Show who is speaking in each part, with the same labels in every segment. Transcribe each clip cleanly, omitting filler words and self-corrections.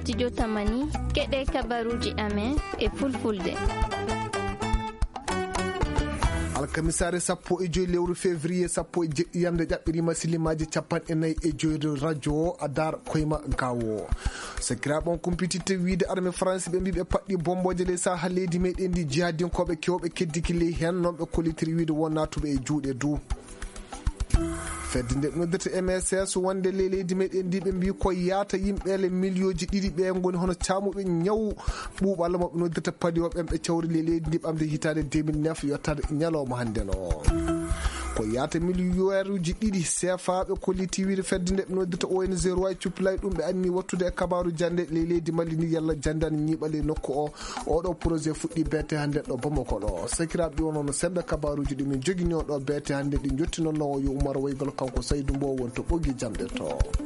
Speaker 1: studio Tamani keɗe kabaruji amen e fulfulde.
Speaker 2: alkamisare 15 lewru février 17 yamde ƴaɓɓirima silimaji 45 radio adar koyma gawo sakiraɓon kumpitite wiide armée france ɓe mbi ɓe paɗɗi bomboje ley saha leydi meɗen ndi jihadinkoɓe kewɓe keddiki ley hen noon ɓe kolitiri wiide wonnatuɓe e juuɗe du fedde nde noddete MSS wonde ley leydi meɗen ndi ɓe mbi ko yaata yimɓele millioji ɗiɗi ɓe goni hono camuɓe ñaw ɓuuɓalla moɓe noddete paadi o ɓen ɓe cawri ley leydi ndi ɓamde hitande 2009 yottade ñalawma hannden o ko yaata milliard uji ɗiɗi CFA ɓe kolliti wiide fedde nde ɓe noddata ONG roi cuplay ɗum ɓe anni wattude e kabaru jande ley leydi Mali ni yalla jandani ñiiɓale nokku o oɗo projet fuɗɗi beete hannde ɗo Bamako ɗo sakiraɓe ɗi wonono seɗɗa kabaruji ɗi min jogui o ɗo beete hannde ɗi jottinono yo Oumar Waygol kanko Saydou Mbow wonto ɓoggi jamɗe to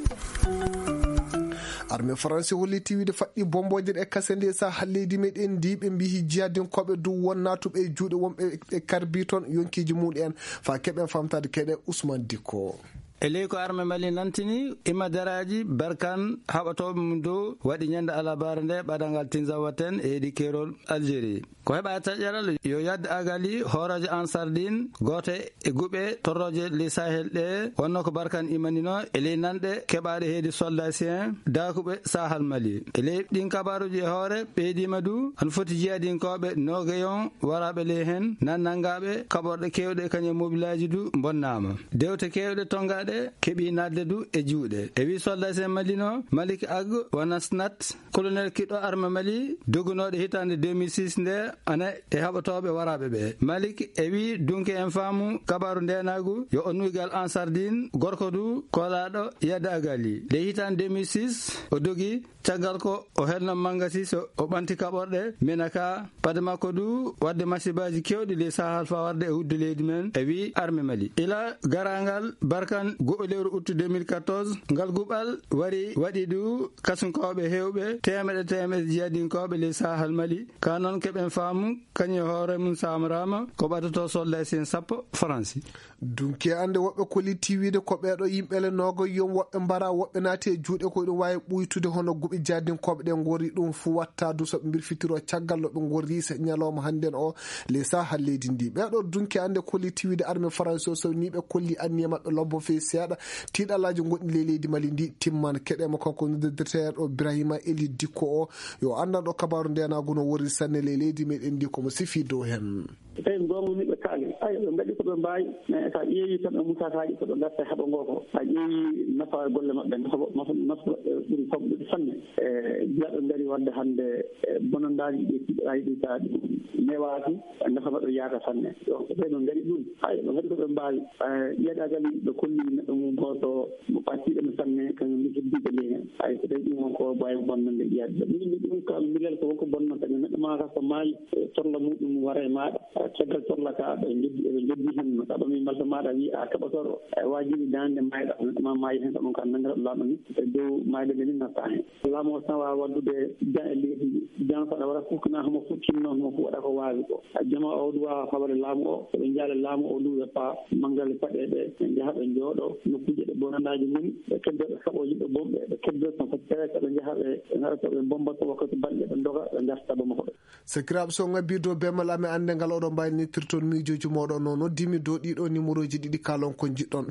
Speaker 2: armée français holliti wiide faɗɗi bomboje ɗe kase nde saha leydi meɗen ndi ɓe mbi jihadinkoɓe dow wonnatuɓe e juuɗe wonɓe e karbi toon yonkiji muɗum en fa keɓen famtade keɗe Ousmane Dicko
Speaker 3: e ley ko armé Mali nantini imadaraji barkan haɓatoɓe mum dow waɗi ñande alabara nde ɓaɗangal Tinzawaten e heeɗi kerol Algérie ko heɓa taƴƴeral yo yadde agali horaje ansardine gote e guɓe torroje ley Sahel ɗe wonno ko barkan imanino e ley nanɗe keɓaɗe heedi soldacien dakuɓe sahal Mali e ley ɗin kabaruji e hoore ɓeydima du an foti jiyadinkoɓe nogayon waraɓe ley hen nannangaɓe kaɓorɗe kewɗe kañum mobilaji du bonnama dewte kewɗe tongaɗe keɓi nadde du e juuɗe e wi soldacien Mali no Malik Ag Wanasnat colonel kiɗɗo armé Mali dogunoɗe hitande 2006 nde ana e haɓatoɓe waraɓe ɓe Malik e wi dunke en faamu kabaru ndenagu yo o nuygal ansardine gorko du kolaɗo yadde agali le hitande 2006 o dogi caggal ko o helno mangasi so o ɓanti kaɓorɗe menaka pade makko du wadde masibaji kewɗi ley sahal fa warde e hudde leydi men e wi armé Mali ila garangal barkan go'o lewru août 2014 ngal guɓal wari waɗi du kasunkoɓe hewɓe temeɗe jiyadinkoɓe ley sahal Mali ka noon keɓen faamu kañum hoore mum samrama ko ɓatoto soldacien 10 France
Speaker 2: dunke ande woɓɓe koliti wiide ko ɓeɗo yimɓele nogo yom woɓɓe mbara woɓɓe naati e juuɗe ko ɗum wawi ɓuytude hono guɓi jadinkoɓe ɗe gori ɗum fu watta du soɓe birfitiro caggal no ɓe gori se ñalawma hannden o ley sahal leydi ndi ɓeɗo dunke ande koliti wiide armée français o so ni ɓe kolli anniye mabɓe lobbo fe seeɗa tiiɗalaji gonɗi ley leydi Mali ndi timmana keɗema kanko noddeteɗo Ibrahima Eli Dicko o yo andan ɗo kabaru ndenagu no wori sanne ley leydi meɗen ndi komo sifi dow hen
Speaker 4: tawi gomni ɓe kaali ɓe mbaɗi ko ɓe mbawi mais so ƴeewi tan ɓe musataji ko ɓe garta heeɓa ngoko a ƴeewi nafa golle maɓɓe nafa ɓuuri famɗude sanne jiyaɓe ngari wadde hande bonondaji ɗi kiɗɗaji ɗi ka newaki nafa maɓɓe yaaka sanne donc ɓe ɓe ngari ɗum ɓe mbaɗi ko ɓe mbawi ƴeeɗagali ɓe kolli neɗɗo mum goto mo ɓattiɗemo sanne kañum mi heddiɓe ley hen hay so tawi ɗum wonko wawi bonnande ƴiyade min ɗum ka milel ko wonko bonno kadi neɗɗo maka so maayi torla muɗum wara e maɗa caggal torla ka ɓe joddi hen no kaɓa min balta maɗa wi a keɓatoɗo wajibi dande mayɗa neɗɗoma maayi hen ɗum ka nangiraɗo laaɗo ni e dow mayde nde ni natta hen laamu o tan wawa waddude jan e leydi jan saɗa waɗa fukkana homo fukkinno homo fu waɗa ko wawi ko jama o du wawa faɓade laamu o soɓe jaale laamu o duwe pa manggal paɗeɗe ɓe jaaha ɓe jooɗo nokkuje ɗe bonandaji mum ɓe keddoɗe saɓoji ɓe bomɓe ɓe keddoɗe tan foti tawe ɓe jaaha ɓe garata ɓe bombata wakkati balɗe ɓe doga ɓe garta Bamako ɗo
Speaker 2: sakiraɓe so ngabbi dow bemal amen ande ngal oɗo mbaynitirton miijoji moɗon no noddimi dow ɗiɗo numéro ji ɗiɗi kalon ko jiɗɗon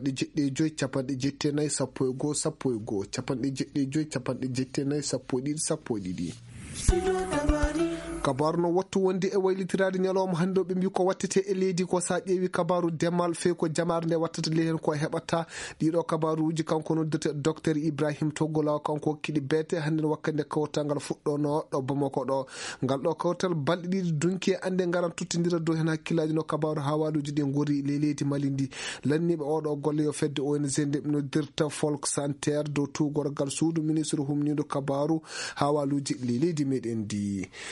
Speaker 2: 75 74 11 11 75 74 11 kabaru no wattu wonde e waylitirade ñalawma hande ɓe mbi ko wattete e leydi ko sa ƴeewi kabaru demal fe ko jamare nde wattata ley hen ko heɓata ɗiɗo kabaruji kanko noddete docteur Ibrahim Toggolaw kanko kiɗi beete hande wakkande kawtal ngal fuɗɗono ɗo Bamako ɗo ngal ɗo kawtal balɗe ɗiɗi dunki ande garan tuttidira dow hen hakkillaji no kabaru hawaluji ɗi gori ley leydi Mali ndi lanniɓe oɗo golle yo fedde ONG nde ɓe noddirta folk sanitaire dow tugorgal suudu ministre humniɗo kabaru hawaluji ley leydi meɗen ndi fedde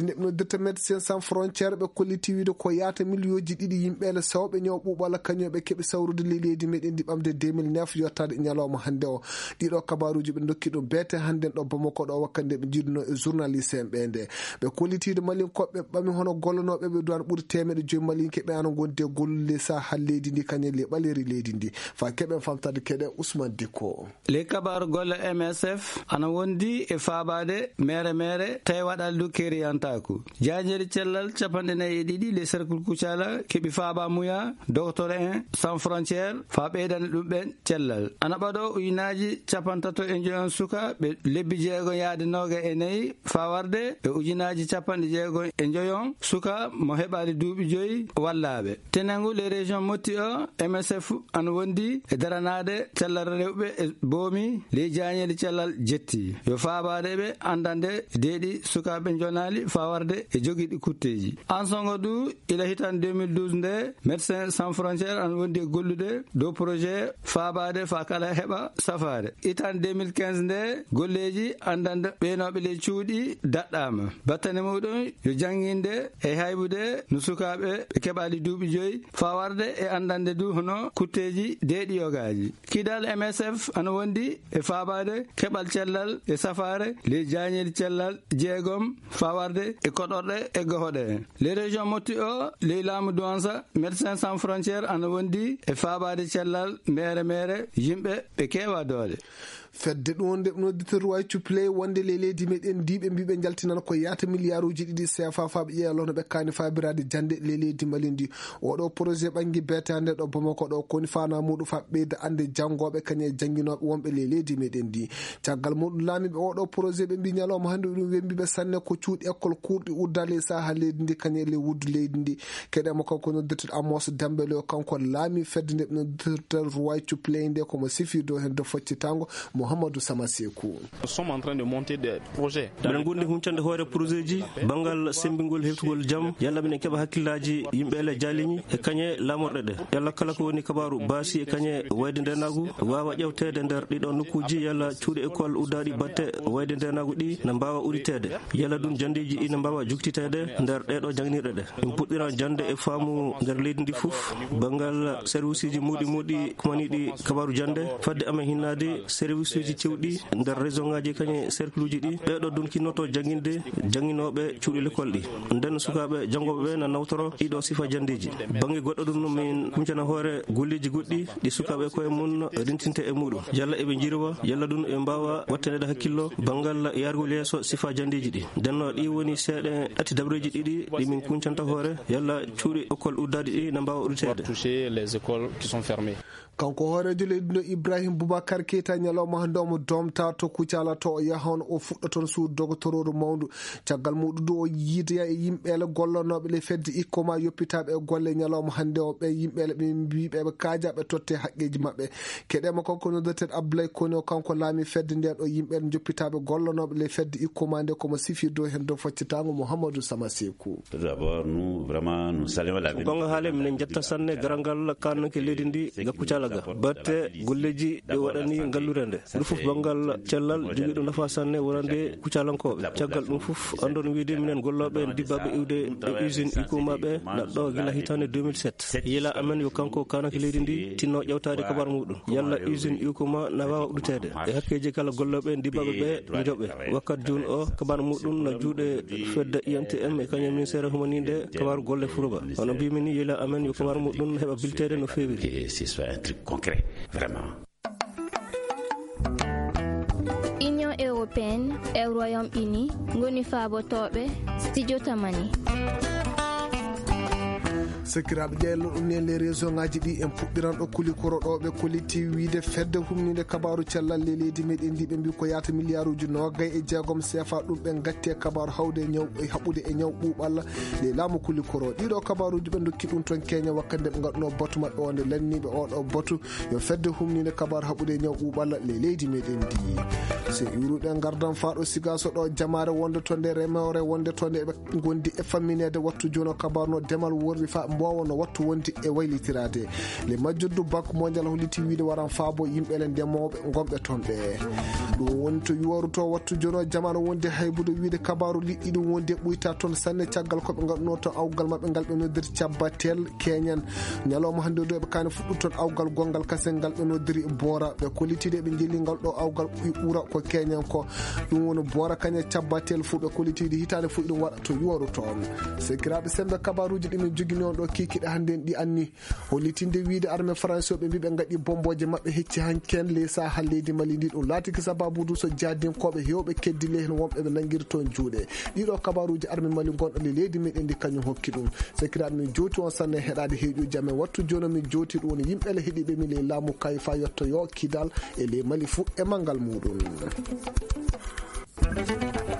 Speaker 2: fedde nde noddirta Médecins Sans Frontières ɓe kolliti wiide ko yaata millions ɗiɗi yimɓeele sawɓe ñaw ɓuuɓala kañum ɓe keɓi sawrude leydi meɗen ndi ɓamde 2009 yottade ñalawma hannde o. ɗiɗo kabaruji ɓe dokki ɗum beete hannde ɗo Bamako ɗo wakkande ɓe jiiduno e journaliste en ɓe nde ɓe kollitiide malinkoɓe ɓami hono gollanoɓe ɓe duwan ɓuri 100 malinke ɓe ana gonde gollude sahal leydi ndi kañum le ɓaleri leydi ndi fa keɓen famtade keɗe Ousmane Dicko.
Speaker 3: le kabaru golle MSF ana wondi e faabade mere tawi waɗal du keriyantaku janjeri cellal capanɗe nayyi e ɗiɗi les cercle kucala keɓi faaba muya docteur en sans frontiére fa ɓeydane ɗum ɓen cellal ana ɓaɗo ujunaji capantato e joyon suka ɓe lebbi jeegon yaade 24 fa warde e ujunaji capanɗe jeegon e joyon suka mo heɓali duuɓi 5 wallaɓe tenengu les régions motti o MSF ana wondi e daranade cellal rewɓe e boomi ley jañeli cellal jetti yo faabade ɓe andande deeɗi sukaɓe jonali fa warde e jogiɗi kutteji en songo du ila hitan 2012 nde Médecins Sans Frontières ana wondi e gollude dow projet faabade fa kala heɓa safare hitan 2015 nde golleji andande ɓeenoɓe ley cuuɗi daɗɗama battane muɗum yo janginde e haybude no sukaɓe ɓe keɓali duuɓi 5 fa warde e andande du hono kutteji deeɗi yogaji kidal MSF ana wondi e faabade keɓal cellal e safare ley jañeli cellal jeegom fa warde e koɗorɗe e gohoɗe les régions motti o ley laamu douança Médecins Sans Frontières ana wondi e faabade cellal mere yimɓe ɓe keewa doole
Speaker 2: fedde ɗum wonde noddita ruway cupley wonde le leydi meɗen ndiɓe mbiɓe jaltinana ko yaata milliarduji ɗiɗi CFA fa ɓe ƴeelono ɓe kani fabirade jande le leydi Mali ndi oɗo projet ɓangui beete hande ɗo Bamako ɗo koni fana muɗum fa ɓeyda ande janggoɓe kañe jangguinoɓe wonɓe le leydi meɗen ndi caggal muɗum laamiɓe oɗo projet ɓe mbi ñalawma hande ɗum wembiɓe sanne ko cuuɗi école kurɗi uddale saha leydi ndi kañe le wuddu leydi ndi keɗema kanko noddirta Amos Dembélé o kanko laami fedde nde noddirta ruway cupley nde komo sifi dow hen do foccitango Mouhamadou Samasekou.
Speaker 5: Nous sommes en train de monter des projets.
Speaker 6: Minen gondi huncande hoore projet ji bangal sembingol heftugol jam yalla minen keɓa hakkillaji yimɓeele jaaliñi e kañe lamorɗe ɗe yalla kala ko woni kabaru baasi e kañe wayde ndenagu wawa ƴewtede nder ɗiɗo nokkuji yalla cuuɗi école uddaɗi batte wayde ndenagu ɗi ne mbawa uritede yalla ɗum jandiji ɗi ne mbawa juktitede nder ɗeɗo jangnirɗe ɗe min puɗɗira jande e faamu nder leydi ndi fof bangal service ji muɗi kumaniɗi kabaru jande fadde amen hinnade service uji cewɗi nder région ngaji kañe cercle uji ɗi ɓeɗo dunkinnoto janginde janginoɓe cuuɗi l'école ɗi nden sukaɓe jangoɓe ɓe na nawtoro ɗiɗo sifa jandeji bangi goɗɗo ɗum min huncana hoore golleji goɗɗi ɗi sukaɓe koye mun rintinte e muɗum yalla eɓe jirwa yalla ɗum e mbawa wattanede hakkillo bangal yargol yeeso sifa jandeji ɗi ndenno ɗi woni seeɗe ɗati dabreji ɗiɗi ɗi min kuncanta hoore yalla cuuɗi école uddaɗi ɗi ne mbawa uritede
Speaker 2: kanko hoorejo leydi no Ibrahim Boubacar Keita ñalawma hande omo domta to Kucala to o yahan o fuɗɗa toon suudu dogotororu mawndu caggal muɗum du o yiidoya e yimɓeele gollanoɓe le fedde ikkoma yoppitaɓe e golle ñalawma hande o ɓe yimɓeele ɓe mbiɓe ɓe kaaja ɓe totte haqqeji mabɓe keɗema kanko noddeten Abdoulaye Kone o kanko laami fedde nden ɗo yimɓeele joppitaɓe gollanoɓe le fedde ikkoma nde komo sifi dow hen dow faccitango Mouhamadou Samasekou.
Speaker 6: gonga haale minen jetta sanne garangal kannoke leydi ndi ga Kucala ga batte golleji ɗe waɗani ngallurende ɗum fof bangal cellal jogui ɗum nafa sanne wonande kucalankoɓe caggal ɗum fof andon wiide minen golloɓe dibbaɓe iwde e usine ikumaɓe naɗɗo gila hitande 2007 yila amen yo kanko kanake leydi ndi tinno ƴewtade kabar muɗum yalla usine ikuma na wawa uɗutede e hakkeji kala golloɓe dibbaɓe ɓe no joɓɓe wakkat joni o kabar muɗum no juuɗe fedde INTM e kañum ministére humanide kabar golle furuba hono mbimini yila amen yo kabar muɗum heɓa biltede no fewiri
Speaker 7: concret, vraiment.
Speaker 1: Union européenne et Royaume-Uni ngoni faabotoɓe studio tamani.
Speaker 2: sakiraɓe ƴeelo ɗum nen les région ngaji ɗi en puɗɗiran ɗo kulikoro ɗo ɓe kolliti wiide fedde humnide kabaru cellal le leydi meɗen ndi ɓe mbi ko yaata milliarduji 26 CFA ɗum ɓe gatti e kabaru hawde ñaw haɓɓude e ñaw ɓuuɓalla le laamu kulikoro ɗiɗo kabaruji ɓe dokki ɗum toon Kenya wakkande ɓe gaɗuno batu maɓɓe wonde lanniɓe oɗo batu yo fedde humnide kabaru haɓɓude e ñaw ɓuuɓalla le leydi meɗen ndi so iwruɗen gardan faɗo sigaso ɗo jamare wonde to nde remore wonde to nde ɓe gondi e famminede wattu jono kabaru no demal worri fa mbowa no wattu wondi e waylitirade le majjuddu banque mondial holliti wiide waran faabo yimɓele ndemoɓe gomɓe toon ɓe ɗum woni to yoruto wattu jono jamanu wonde haybude wiide kabaru liɗɗi ɗum wonde ɓuyta toon sanne caggal koɓe gaɗuno to awgal mabɓe ngal ɓe nodiri cabbatel keñan ñalawma hande do ɓe kani fuɗɗu toon awgal gongal kasen ngal ɓe nodiri boora ɓe kollitide ɓe jeli ngal ɗo awgal ɓura ko keñan ko ɗum woni boora kañe cabbatel fu ɓe kollitide hitande fu ɗum waɗa to yoru toon sekiraɓe sembe kabaruji ɗimin jogini on ɗo kikiɗe hande ɗi anni hollitinde wiide armée français ɓe mbi ɓe gaɗi bomboje mabɓe hecci hanken leysa ha leydi Mali ndi ɗum laatiki sababudu so jadinkoɓe hewɓe keddi lehen wonɓe ɓe nanguiri toon juuɗe ɗiɗo kabaruji armée Mali gonɗo leydi meɗen ndi kañum hokki ɗum sekiraɓe min joti on sanne heɗade heeƴuji amen wattu joni min joti ɗum woni yimɓele heeɗiɓe mi ley laamu kay fa yettoyo kidal e ley Mali fu e mangal muɗum.